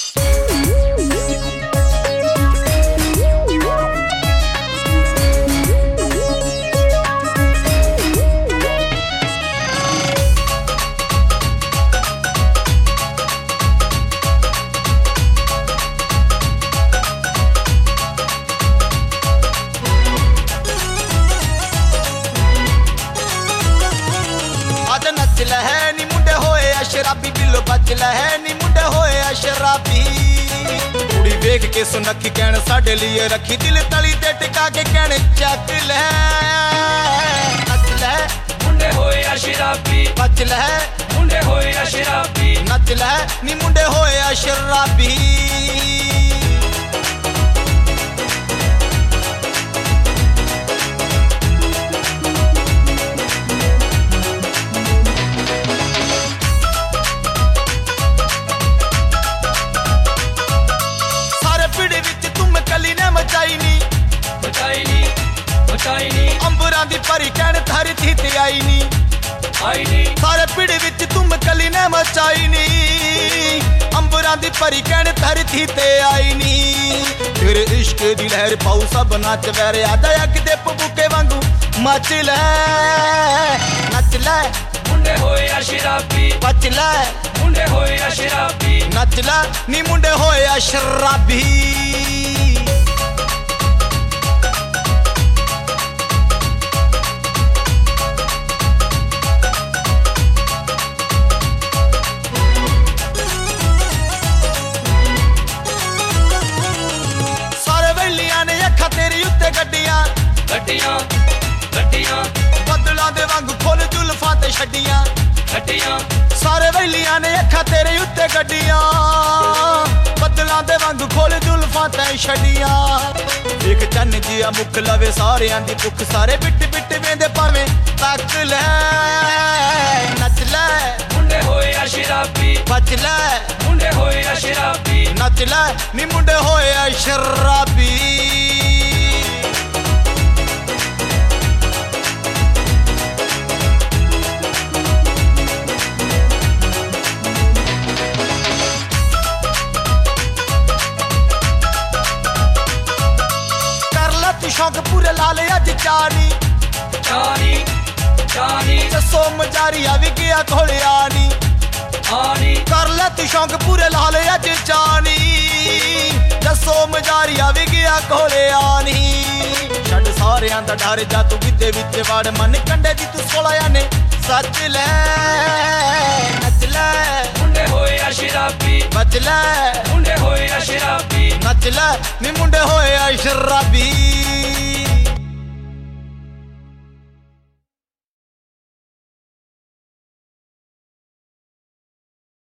शराबी बिलो बच लहे नी मुंडे होए शराबी कुड़ी वेख के सुनखी कहण साडे लिए रखी दिल तली ते टिका के कहण चक ले नच ले मुंडे होए शराबी बच ले मुंडे होए शराबी नच ले नी मुंडे होए शराबी अंबरां दी परी कहण थारी थी ते आई नी सारे पिड़ विच तुम कली ने मचाई नी अंबरां दी परी कहण थारी थी ते आई नी तेरे इश्क दी लहर पाऊ सब नच वैरे आदा किते पबूके वांगू मच ले नच ले मुंडे होए शराबी बच ले मुंडे होए शराबी नच ले नी मुंडे होए शराबी गड्डियां गड्डियां बदलां दे वांगू खोल जुल्फां ते छड्डियां गड्डियां सारे वैलियां ने अखा तेरे उत्ते गड्डियां बदलां दे वांगू खोल जुल्फां ते छड्डियां एक चन्न जिया मुख लवे सारियां दी भुख सारे बिट बिट वेंदे भावें तक ले नच ले मुंडे होए शराबी बच ले मुंडे होए शराबी नच ले नी मुंडे होए शराबी शौक पूरे लाले अज चानी चानी चानी दसो मजारिया भी गया खोले आनी आनी कर ले तू शौक पूरे लाले अज चानी दसो मजारिया भी गया खोले आनी छड़ सारियां दा डर जा तू विदे विच वड़ मन कंडे दी तू सोला ने सच ले नच ले मुंडे होए शराबी बच ले मुंडे होए शराबी नच ले नी मुंडे होए शराबी